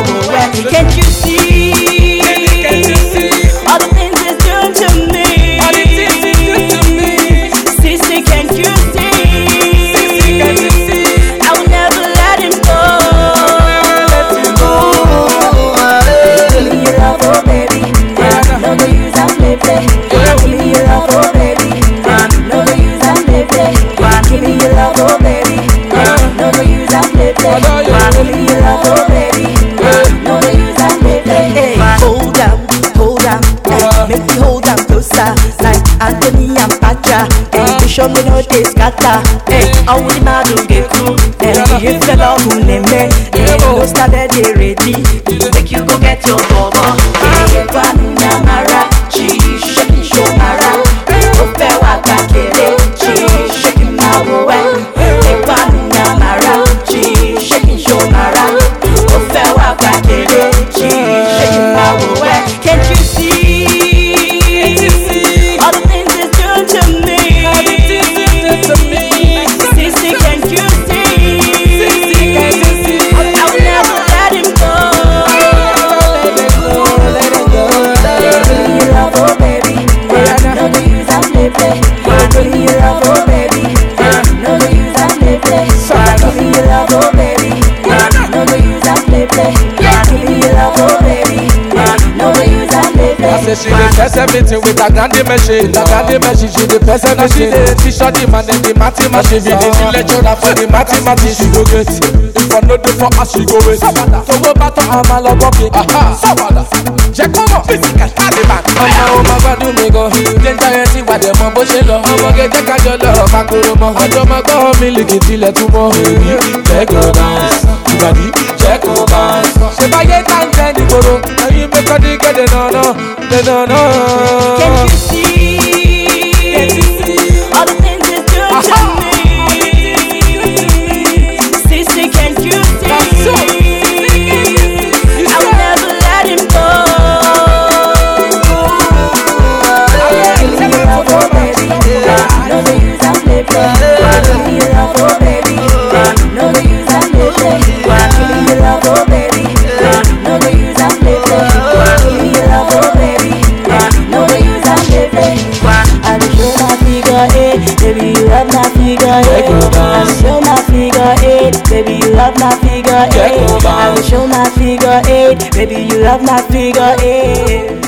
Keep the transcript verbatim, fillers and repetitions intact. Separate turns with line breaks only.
way. Can't you see?
Can't you see?
All the things it's doing to me.
All the things it's doing to me.
Sissy, can't you see?
Sissy, can't you see?
I will never let him go.
Let you go.
Give me your love, oh baby. No go use and play play. Give me your love, oh baby. No go use and play play. Give me your love, oh baby. No go use and play play. Give me your love, oh baby. No go use and play play. Hey, hold on, hold on. Hey, make me hold on closer, like Anthony and Pacha. Hey, you show me no they scatter. Hey, I will not do get through. Hey, you fell off on them. Hey, no started they ready. Make you go get your bubble. Hey, Panunya Mara, she shaking show Mara. Ope waka kele, she shaking my way. Hey, Panunya Mara, she shaking show Mara. Ope waka kele, she shaking my way. Can't you see?
Can't you see?
All the things it's doing to me.
All the things it's doing to me.
Sissy, can't you see?
Sissy, can't you see?
I will never let him go.
Let it go, let it go.
Give me your love, oh baby. No go use and play play. Give me your love, oh baby. No go use and play play. Give me your love, oh baby. No go use and play play. Give me your love, oh baby. No go use and play play.
I say she dey press everything with a grande machine. A grande machine, she dey press everything. She dey teach her the man and the mathematics. She be the lecturer for the mathematics. She go get it. If I no do for her, she go wait. So go back to her, my love, okay. Aha, Sawada. Check come on, physical Taliban. Ọmọ ọmọ gbádùn mi gan. Danger yẹn ti wà dẹ̀ mọ bó ṣe lọ. Ọmọ gẹ́gẹ́ kájọ lọ, makoro mọ. Ọjọ́ máa gbọ́ mílíkì tilẹ̀ tún mọ́. Èyí jẹ́ kó dance. Ìbàdí jẹ́ kó dance. Ṣé báyé tá ń tẹ́ nígboro? Ẹyin mẹ́kọ́ ní kéde náà náà.
Can't you see?
Can't you see?
All the things it's doing to me. Sissy, can't you see?
So,
I will never let him go. Give me your love, oh baby. No go use and play play. Give me your love, oh baby. No go use and play play. Give me your love, oh baby. No go use and play play. Give me your love, oh baby. No go use and play play. I will show my figure eight, baby you love my figure eight. I will show my figure eight, baby you love my figure eight. I will show my figure eight, baby you love my figure eight.